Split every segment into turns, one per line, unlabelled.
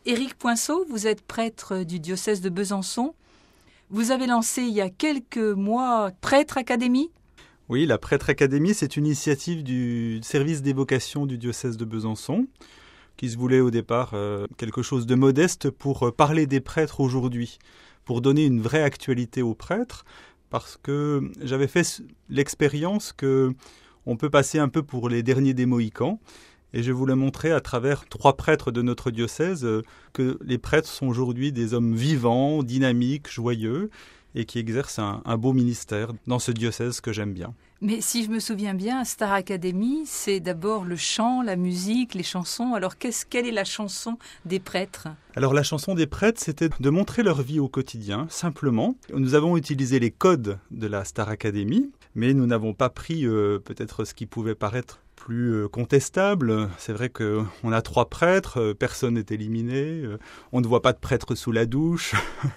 Éric Poinceau, vous êtes prêtre du diocèse de Besançon. Vous avez lancé il y a quelques mois Prêtre Académie.
Oui, la Prêtre Académie, c'est une initiative du service des vocations du diocèse de Besançon, qui se voulait au départ quelque chose de modeste pour parler des prêtres aujourd'hui, pour donner une vraie actualité aux prêtres, parce que j'avais fait l'expérience qu'on peut passer un peu pour les derniers des Mohicans, et je voulais montrer à travers 3 prêtres de notre diocèse que les prêtres sont aujourd'hui des hommes vivants, dynamiques, joyeux, et qui exercent un beau ministère dans ce diocèse que j'aime bien.
Mais si je me souviens bien, Star Academy, c'est d'abord le chant, la musique, les chansons. Alors quelle est la chanson des prêtres ?
Alors la chanson des prêtres, c'était de montrer leur vie au quotidien, simplement. Nous avons utilisé les codes de la Star Academy, mais nous n'avons pas pris peut-être ce qui pouvait paraître plus contestable. C'est vrai qu'on a 3 prêtres, personne n'est éliminé, on ne voit pas de prêtres sous la douche.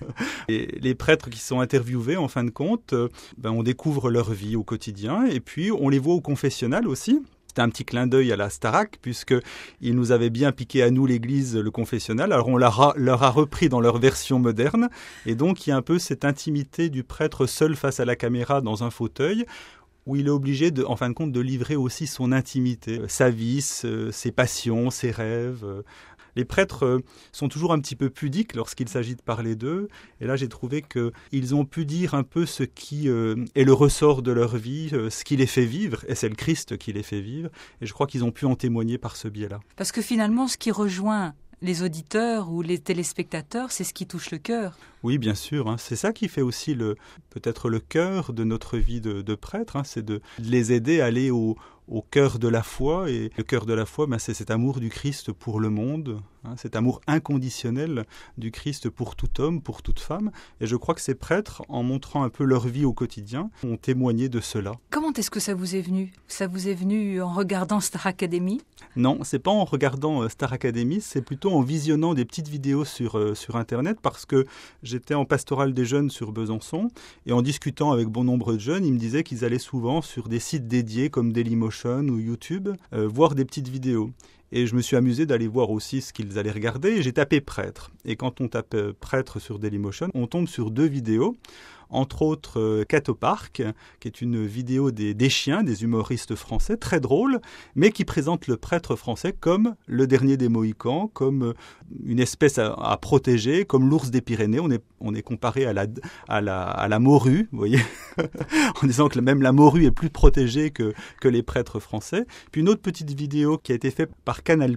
Et les prêtres qui sont interviewés, en fin de compte, on découvre leur vie au quotidien et puis on les voit au confessionnal aussi. C'était un petit clin d'œil à la Starac, puisqu'ils nous avaient bien piqué à nous l'Église, le confessionnal. Alors on leur a repris dans leur version moderne. Et donc il y a un peu cette intimité du prêtre seul face à la caméra dans un fauteuil, où il est obligé, en fin de compte, de livrer aussi son intimité, sa vie, ses passions, ses rêves. Les prêtres sont toujours un petit peu pudiques lorsqu'il s'agit de parler d'eux. Et là, j'ai trouvé qu'ils ont pu dire un peu ce qui est le ressort de leur vie, ce qui les fait vivre. Et c'est le Christ qui les fait vivre. Et je crois qu'ils ont pu en témoigner par ce biais-là.
Parce que finalement, ce qui rejoint les auditeurs ou les téléspectateurs, c'est ce qui touche le cœur.
Oui, bien sûr. C'est ça qui fait aussi peut-être le cœur de notre vie de prêtre. C'est de les aider à aller au cœur de la foi. Et le cœur de la foi, c'est cet amour du Christ pour le monde, cet amour inconditionnel du Christ pour tout homme, pour toute femme. Et je crois que ces prêtres, en montrant un peu leur vie au quotidien, ont témoigné de cela.
Comment est-ce que ça vous est venu ? Ça vous est venu en regardant Star Academy ?
Non, c'est pas en regardant Star Academy, c'est plutôt en visionnant des petites vidéos sur Internet, parce que j'étais en pastoral des jeunes sur Besançon, et en discutant avec bon nombre de jeunes, ils me disaient qu'ils allaient souvent sur des sites dédiés comme Dailymotion ou YouTube, voir des petites vidéos. Et je me suis amusé d'aller voir aussi ce qu'ils allaient regarder, et j'ai tapé prêtre. Et quand on tape prêtre sur Dailymotion, on tombe sur 2 vidéos, entre autres Cat au parc, qui est une vidéo des chiens, des humoristes français, très drôle, mais qui présente le prêtre français comme le dernier des Mohicans, comme une espèce à protéger, comme l'ours des Pyrénées. On est comparé à la morue, vous voyez, en disant que même la morue est plus protégée que les prêtres français. Puis une autre petite vidéo qui a été faite par Canal+,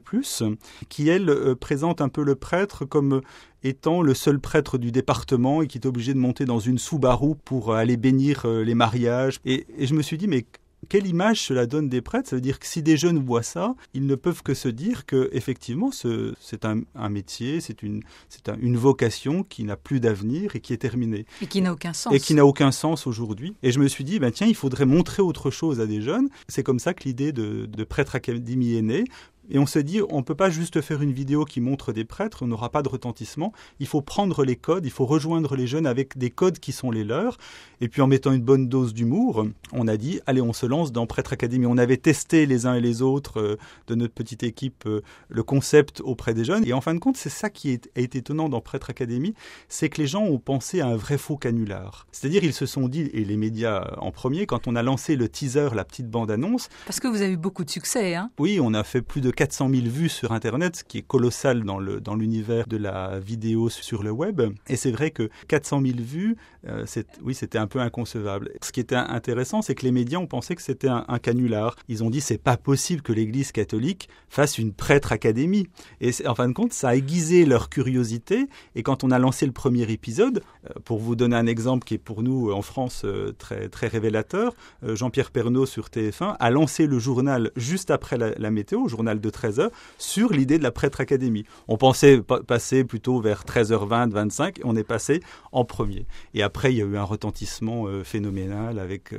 qui elle présente un peu le prêtre comme étant le seul prêtre du département et qui est obligé de monter dans une Subaru pour aller bénir les mariages. Et je me suis dit, mais quelle image cela donne des prêtres ? Ça veut dire que si des jeunes voient ça, ils ne peuvent que se dire que effectivement, c'est un métier, c'est une vocation qui n'a plus d'avenir et qui est terminée.
Et qui n'a aucun sens.
Et qui n'a aucun sens aujourd'hui. Et je me suis dit, tiens, il faudrait montrer autre chose à des jeunes. C'est comme ça que l'idée de Prêtre Académie est née. Et on s'est dit, on ne peut pas juste faire une vidéo qui montre des prêtres, on n'aura pas de retentissement. Il faut prendre les codes, il faut rejoindre les jeunes avec des codes qui sont les leurs. Et puis en mettant une bonne dose d'humour, on a dit, allez, on se lance dans Prêtre Académie. On avait testé les uns et les autres de notre petite équipe le concept auprès des jeunes. Et en fin de compte, c'est ça qui a été étonnant dans Prêtre Académie, c'est que les gens ont pensé à un vrai faux canular. C'est-à-dire, ils se sont dit, et les médias en premier, quand on a lancé le teaser, la petite bande-annonce...
Parce que vous avez eu beaucoup de succès, hein ?
Oui, on a fait plus de 400 000 vues sur Internet, ce qui est colossal dans l'univers de la vidéo sur le web. Et c'est vrai que 400 000 vues, c'était un peu inconcevable. Ce qui était intéressant, c'est que les médias ont pensé que c'était un canular. Ils ont dit, c'est pas possible que l'Église catholique fasse une prêtre académie. Et en fin de compte, ça a aiguisé leur curiosité. Et quand on a lancé le premier épisode, pour vous donner un exemple qui est pour nous en France très, très révélateur, Jean-Pierre Pernaut sur TF1 a lancé le journal juste après la météo, journal de 13h, sur l'idée de la Prêtre Académie. On pensait passer plutôt vers 13h20, 25, et on est passé en premier. Et après, il y a eu un retentissement phénoménal avec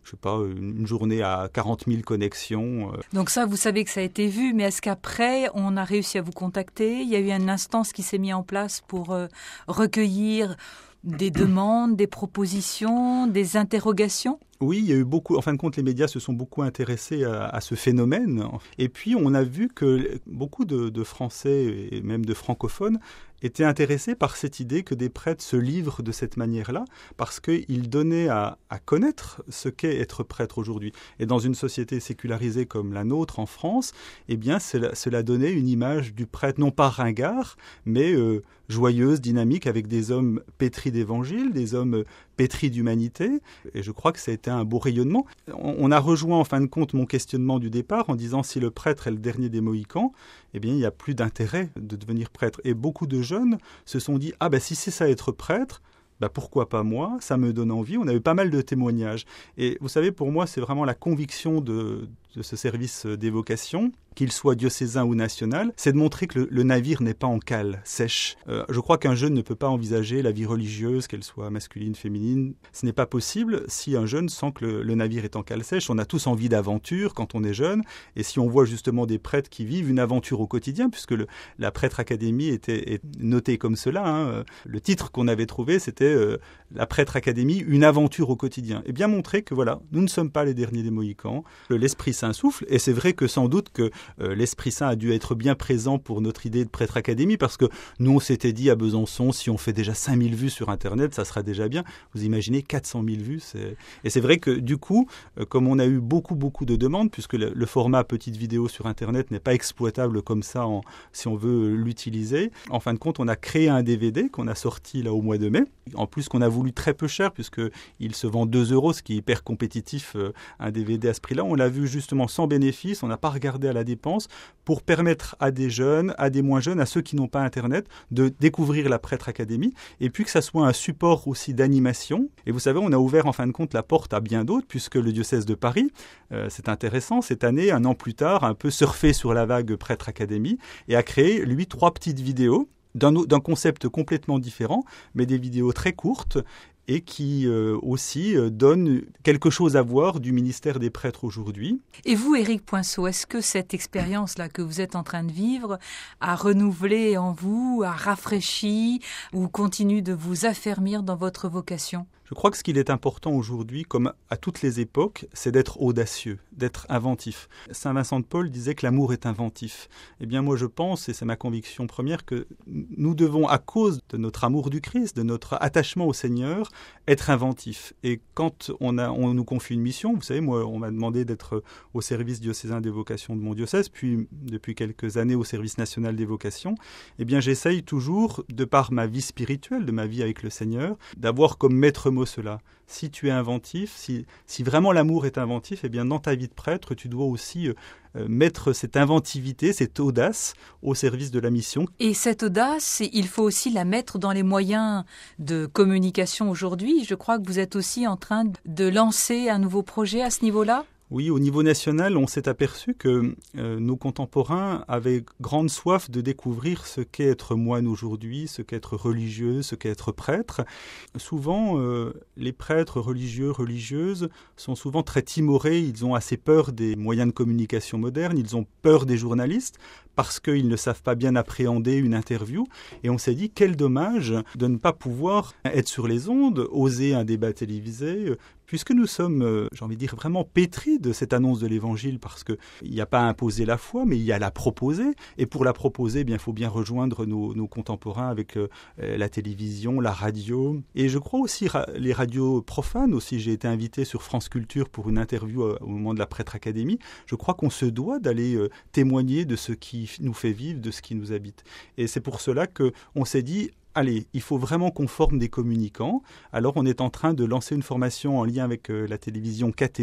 je sais pas, une journée à 40 000 connexions.
Donc ça, vous savez que ça a été vu, mais est-ce qu'après, on a réussi à vous contacter? Il y a eu une instance qui s'est mise en place pour recueillir des demandes, des propositions, des interrogations?
Oui, il y a eu beaucoup, en fin de compte, les médias se sont beaucoup intéressés à ce phénomène. Et puis, on a vu que beaucoup de Français et même de francophones étaient intéressés par cette idée que des prêtres se livrent de cette manière-là, parce qu'ils donnaient à connaître ce qu'est être prêtre aujourd'hui. Et dans une société sécularisée comme la nôtre en France, eh bien, cela donnait une image du prêtre, non pas ringard, mais joyeuse, dynamique, avec des hommes pétris d'évangile, des hommes pétris d'humanité. Et je crois que ça a été un beau rayonnement. On a rejoint en fin de compte mon questionnement du départ en disant si le prêtre est le dernier des Mohicans, eh bien il n'y a plus d'intérêt de devenir prêtre. Et beaucoup de jeunes se sont dit si c'est ça être prêtre, pourquoi pas moi, ça me donne envie. On a eu pas mal de témoignages. Et vous savez, pour moi, c'est vraiment la conviction de ce service d'évocation, qu'il soit diocésain ou national, c'est de montrer que le navire n'est pas en cale sèche. Je crois qu'un jeune ne peut pas envisager la vie religieuse, qu'elle soit masculine, féminine. Ce n'est pas possible si un jeune sent que le navire est en cale sèche. On a tous envie d'aventure quand on est jeune. Et si on voit justement des prêtres qui vivent une aventure au quotidien, puisque la Prêtre Académie est notée comme cela, le titre qu'on avait trouvé, c'était la Prêtre Académie, une aventure au quotidien. Et bien montrer que voilà, nous ne sommes pas les derniers des Mohicans. L'Esprit Saint souffle. Et c'est vrai que sans doute que l'Esprit Saint a dû être bien présent pour notre idée de Prêtre Académie, parce que nous, on s'était dit à Besançon, si on fait déjà 5000 vues sur Internet, ça sera déjà bien. Vous imaginez 400 000 vues. Et c'est vrai que du coup, comme on a eu beaucoup de demandes, puisque le format petite vidéo sur Internet n'est pas exploitable comme ça si on veut l'utiliser, en fin de compte, on a créé un DVD qu'on a sorti là au mois de mai. En plus, qu'on a voulu très peu cher, puisqu'il se vend 2 €, ce qui est hyper compétitif, un DVD à ce prix-là. On l'a vu justement sans bénéfice, on n'a pas regardé à la dépense, pour permettre à des jeunes, à des moins jeunes, à ceux qui n'ont pas Internet, de découvrir la Prêtre Académie, et puis que ça soit un support aussi d'animation. Et vous savez, on a ouvert en fin de compte la porte à bien d'autres, puisque le diocèse de Paris, c'est intéressant, cette année, 1 an plus tard, a un peu surfé sur la vague Prêtre Académie, et a créé, lui, 3 petites vidéos, d'un concept complètement différent, mais des vidéos très courtes, et qui aussi donne quelque chose à voir du ministère des prêtres aujourd'hui.
Et vous, Éric Poinceau, est-ce que cette expérience-là que vous êtes en train de vivre a renouvelé en vous, a rafraîchi ou continue de vous affermir dans votre vocation ?
Je crois que ce qu'il est important aujourd'hui, comme à toutes les époques, c'est d'être audacieux, d'être inventif. Saint Vincent de Paul disait que l'amour est inventif. Eh bien moi je pense, et c'est ma conviction première, que nous devons, à cause de notre amour du Christ, de notre attachement au Seigneur, être inventif. Et quand on nous confie une mission, vous savez, moi on m'a demandé d'être au service diocésain des vocations de mon diocèse, puis depuis quelques années au service national des vocations, eh bien j'essaye toujours, de par ma vie spirituelle, de ma vie avec le Seigneur, d'avoir comme maître mot cela. Si tu es inventif, si vraiment l'amour est inventif, eh bien dans ta vie de prêtre, tu dois aussi mettre cette inventivité, cette audace au service de la mission.
Et cette audace, il faut aussi la mettre dans les moyens de communication aujourd'hui. Je crois que vous êtes aussi en train de lancer un nouveau projet à ce niveau-là.
Oui, au niveau national, on s'est aperçu que nos contemporains avaient grande soif de découvrir ce qu'est être moine aujourd'hui, ce qu'est être religieux, ce qu'est être prêtre. Souvent, les prêtres religieux, religieuses sont souvent très timorés, ils ont assez peur des moyens de communication modernes, ils ont peur des journalistes parce qu'ils ne savent pas bien appréhender une interview. Et on s'est dit, quel dommage de ne pas pouvoir être sur les ondes, oser un débat télévisé, puisque nous sommes, j'ai envie de dire, vraiment pétris de cette annonce de l'Évangile, parce qu'il n'y a pas à imposer la foi, mais il y a à la proposer. Et pour la proposer, il faut bien rejoindre nos contemporains avec la télévision, la radio. Et je crois aussi les radios profanes. Aussi, j'ai été invité sur France Culture pour une interview au moment de la Prêtre Académie. Je crois qu'on se doit d'aller témoigner de ce qui nous fait vivre, de ce qui nous habite. Et c'est pour cela qu'on s'est dit, allez, il faut vraiment qu'on forme des communicants. Alors on est en train de lancer une formation en lien avec la télévision KTO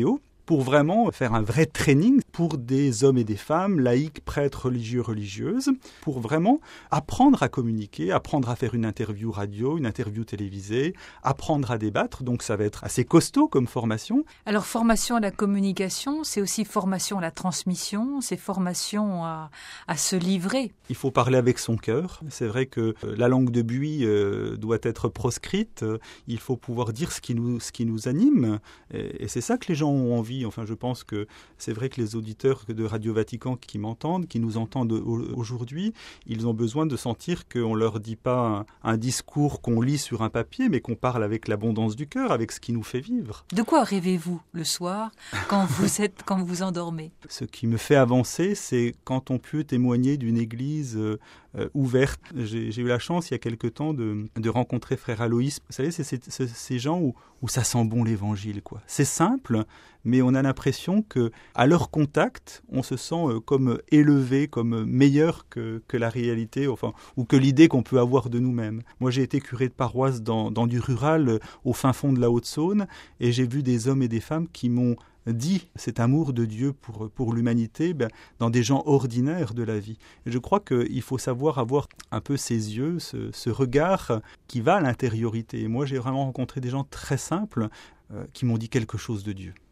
pour vraiment faire un vrai training pour des hommes et des femmes, laïcs, prêtres, religieux, religieuses, pour vraiment apprendre à communiquer, apprendre à faire une interview radio, une interview télévisée, apprendre à débattre. Donc ça va être assez costaud comme formation.
Alors formation à la communication, c'est aussi formation à la transmission, c'est formation à se livrer.
Il faut parler avec son cœur. C'est vrai que la langue de buis doit être proscrite. Il faut pouvoir dire ce qui nous anime. Et c'est ça que les gens ont envie. Enfin, je pense que c'est vrai que les auditeurs de Radio Vatican qui m'entendent, qui nous entendent aujourd'hui, ils ont besoin de sentir qu'on ne leur dit pas un discours qu'on lit sur un papier, mais qu'on parle avec l'abondance du cœur, avec ce qui nous fait vivre.
De quoi rêvez-vous le soir quand vous vous endormez?
Ce qui me fait avancer, c'est quand on peut témoigner d'une église ouverte. J'ai eu la chance, il y a quelque temps, de rencontrer Frère Aloïs. Vous savez, c'est ces gens où ça sent bon l'évangile, quoi. C'est simple, mais on a l'impression qu'à leur contact, on se sent comme élevé, comme meilleur que la réalité, enfin, ou que l'idée qu'on peut avoir de nous-mêmes. Moi, j'ai été curé de paroisse dans du rural, au fin fond de la Haute-Saône, et j'ai vu des hommes et des femmes qui m'ont dit cet amour de Dieu pour l'humanité dans des gens ordinaires de la vie. Et je crois qu'il faut savoir avoir un peu ces yeux, ce regard qui va à l'intériorité. Et moi, j'ai vraiment rencontré des gens très simples qui m'ont dit quelque chose de Dieu.